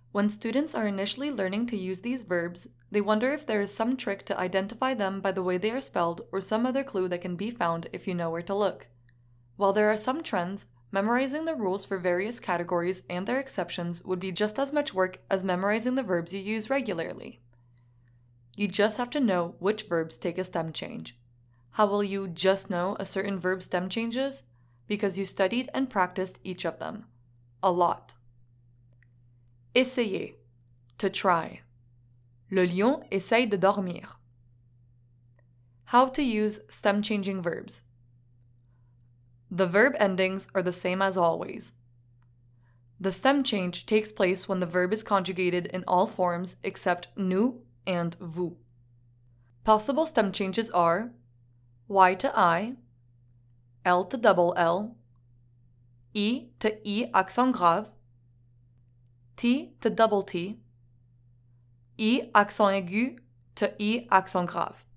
When students are initially learning to use these verbs, they wonder if there is some trick to identify them by the way they are spelled or some other clue that can be found if you know where to look. While there are some trends, memorizing the rules for various categories and their exceptions would be just as much work as memorizing the verbs you use regularly. You just have to know which verbs take a stem change. How will you just know a certain verb stem changes? Because you studied and practiced each of them. A lot. Essayer. To try. Le lion essaye de dormir. How to use stem-changing verbs. The verb endings are the same as always. The stem change takes place when the verb is conjugated in all forms except nous and vous. Possible stem changes are Y to I, L to double L, I to I accent grave, T to double T, I accent aigu to I accent grave.